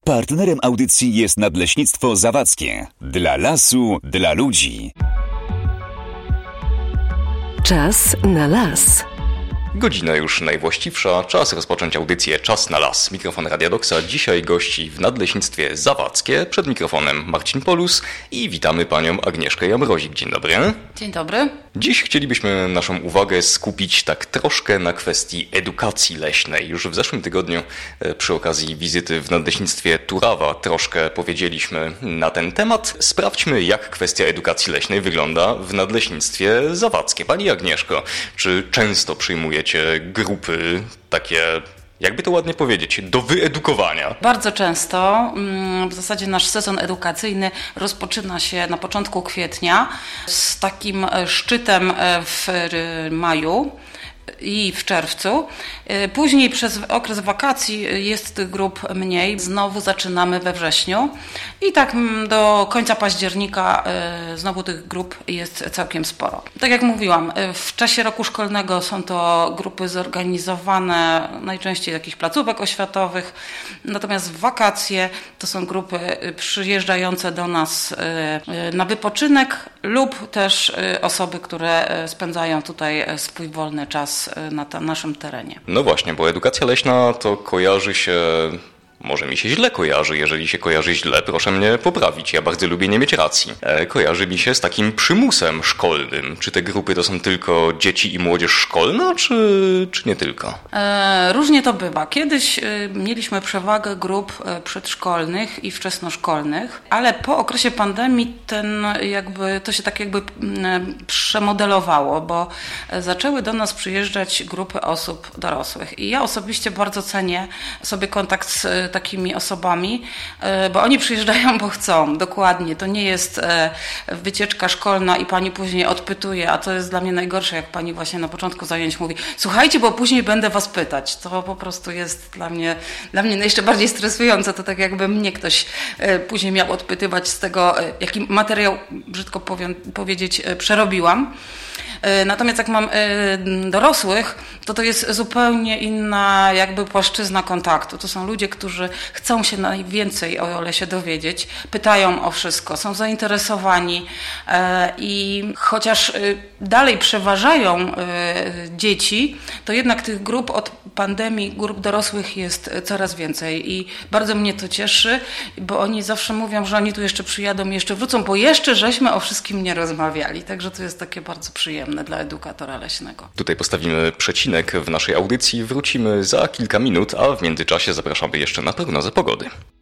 Partnerem audycji jest Nadleśnictwo Zawadzkie. Dla lasu, dla ludzi. Czas na las. Godzina już najwłaściwsza, czas rozpocząć audycję Czas na las. Mikrofon Radia Doksa dzisiaj gości w Nadleśnictwie Zawadzkie. Przed mikrofonem Marcin Polus i witamy panią Agnieszkę Jamrozik. Dzień dobry. Dzień dobry. Dziś chcielibyśmy naszą uwagę skupić tak troszkę na kwestii edukacji leśnej. Już w zeszłym tygodniu przy okazji wizyty w Nadleśnictwie Turawa troszkę powiedzieliśmy na ten temat. Sprawdźmy, jak kwestia edukacji leśnej wygląda w Nadleśnictwie Zawadzkie. Pani Agnieszko, czy często przyjmujecie grupy takie, jakby to ładnie powiedzieć, do wyedukowania? Bardzo często. W zasadzie nasz sezon edukacyjny rozpoczyna się na początku kwietnia z takim szczytem w maju i w czerwcu. Później przez okres wakacji jest tych grup mniej. Znowu zaczynamy we wrześniu i tak do końca października znowu tych grup jest całkiem sporo. Tak jak mówiłam, w czasie roku szkolnego są to grupy zorganizowane najczęściej z jakichś placówek oświatowych, natomiast w wakacje to są grupy przyjeżdżające do nas na wypoczynek lub też osoby, które spędzają tutaj swój wolny czas na naszym terenie. No właśnie, bo edukacja leśna to kojarzy się, może mi się źle kojarzy, jeżeli się kojarzy źle, proszę mnie poprawić, ja bardzo lubię nie mieć racji. Kojarzy mi się z takim przymusem szkolnym. Czy te grupy to są tylko dzieci i młodzież szkolna, czy nie tylko? Różnie to bywa. Kiedyś mieliśmy przewagę grup przedszkolnych i wczesnoszkolnych, ale po okresie pandemii to się tak jakby przemodelowało, bo zaczęły do nas przyjeżdżać grupy osób dorosłych. I ja osobiście bardzo cenię sobie kontakt z takimi osobami, bo oni przyjeżdżają, bo chcą. Dokładnie. To nie jest wycieczka szkolna i pani później odpytuje, a to jest dla mnie najgorsze, jak pani właśnie na początku zajęć mówi: słuchajcie, bo później będę was pytać. To po prostu jest dla mnie jeszcze bardziej stresujące. To tak jakby mnie ktoś później miał odpytywać z tego, jaki materiał, brzydko powiedzieć, przerobiłam. Natomiast jak mam dorosłych, to jest zupełnie inna jakby płaszczyzna kontaktu. To są ludzie, którzy chcą się najwięcej o lesie dowiedzieć, pytają o wszystko, są zainteresowani i chociaż dalej przeważają dzieci, to jednak tych grup od pandemii, grup dorosłych jest coraz więcej i bardzo mnie to cieszy, bo oni zawsze mówią, że oni tu jeszcze przyjadą i jeszcze wrócą, bo jeszcze żeśmy o wszystkim nie rozmawiali. Także to jest takie bardzo przyjemne dla edukatora leśnego. Tutaj postawimy przecinek w naszej audycji, wrócimy za kilka minut, a w międzyczasie zapraszamy jeszcze na prognozę pogody.